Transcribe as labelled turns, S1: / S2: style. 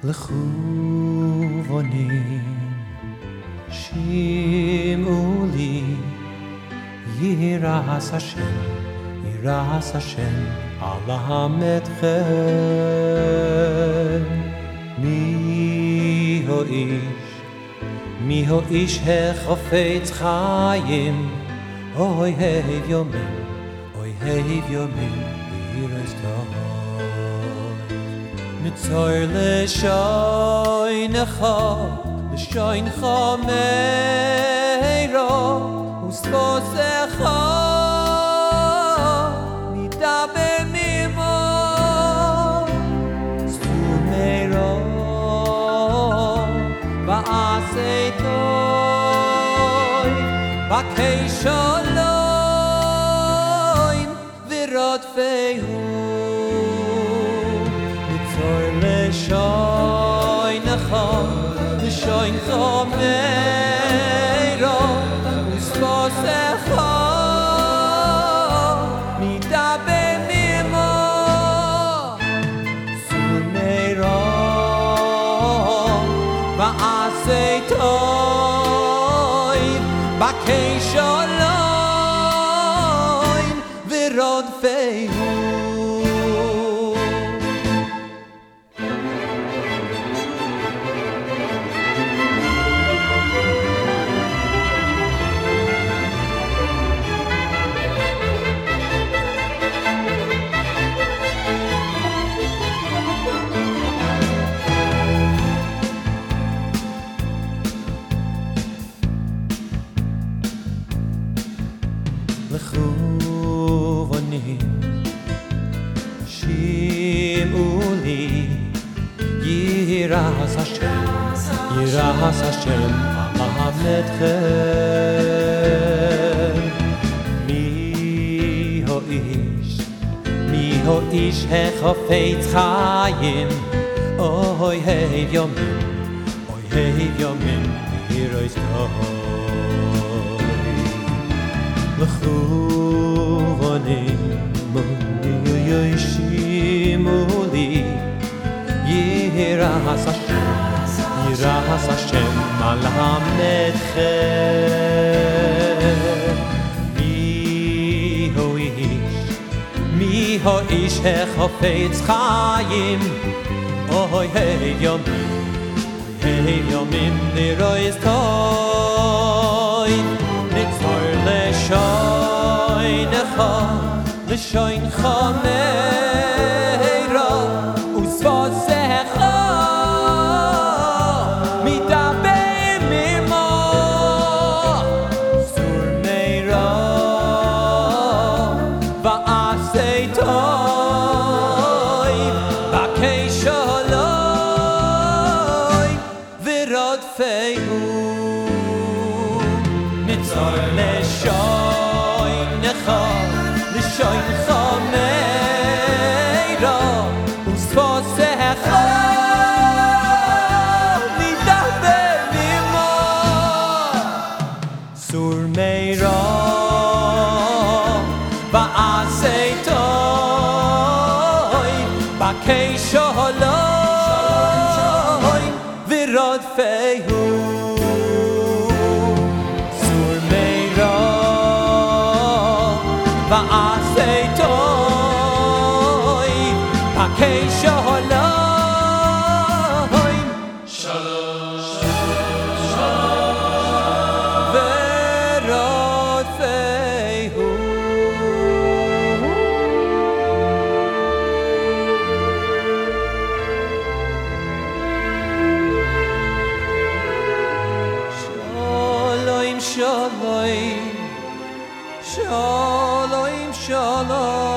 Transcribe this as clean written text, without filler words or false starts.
S1: לכוונים שמעו לי יראת השם אלמדכם מי האיש החפץ חיים אוי הב יומים ביראת טוב מצור לשוינך מאירו וספוסך מדבר ממו סומרו ועשה טוב בקי שלום ורודפהו מצור לשוינך מאירו וספוסך מדבר ממו סומרו ועשה טוב בקי שלום ורודפהו לכוונים שמעו לי יראת השם אלמדכם מי האיש החפץ חיים אוי הב יומים ביראת טוב לכוונים שמעו לי יראת השם אלמדכם מי האיש החפץ חיים אוי הב יומים ביראת טוב מצור לשוינך מאירו וספוסך מדבר ממו סומרו ועשה טוב בקי שלום ורודפהו מצור לשוינך מאירו וספוסך מדבר ממו סומרו ועשה טוב בקי שלום ורודפהו סומרו ועשה טוב בקי שלום ורודפהו שלום